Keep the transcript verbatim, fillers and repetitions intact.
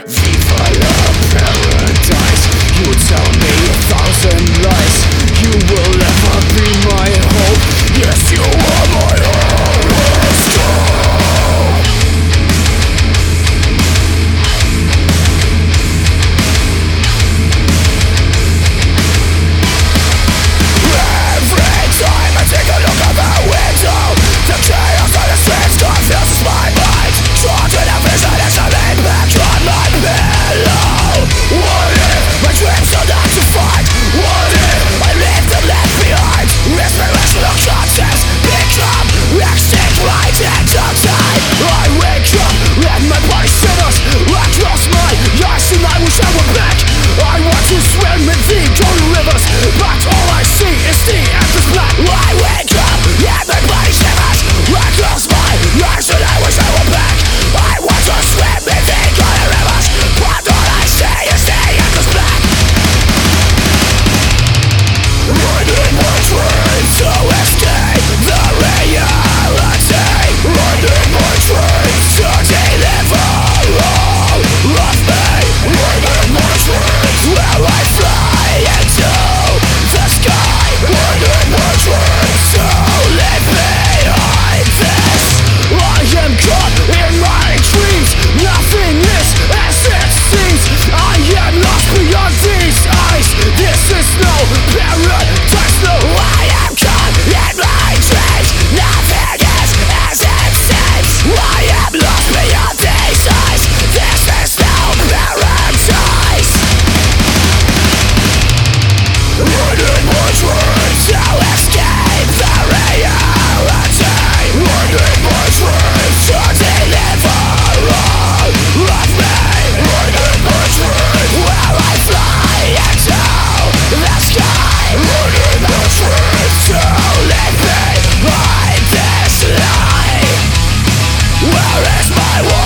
Viva la paradise. You tell me a thousand lies. You will never be my hope. Yes, you are my horoscope. Every time I take a look out the window, the chaos of the streets confuses my mind. Drawn to the vision as I lay back on my pillow. What if my dreams are not defined? What if I leave them left behind? Inspirational concepts become extinct right into time. I wake up and my body shivers. I close my eyes and I wish I were back. I want to swim in the golden rivers, but all I see is the endless black. I wake up and my body shivers. I close my eyes and I wish I were back. I want to swim in the golden rivers, but all I see is the endless black. I need my dreams to escape the reality. I need my dreams to deliver all of me. I need my dreams where I fly into the sky. I need my dreams to leave behind this. I am caught in my dreams. Nothing is as it seems. I am lost beyond these eyes. This is no paradise, no. I am caught in my dreams. Nothing is as it seems. I am lost beyond these eyes. This is no paradise. I need my dreams to escape the reality. I need my dreams to deliver all of me. I need my dreams where I fly into the sky. I need my dreams to leave behind this life. Where is my world?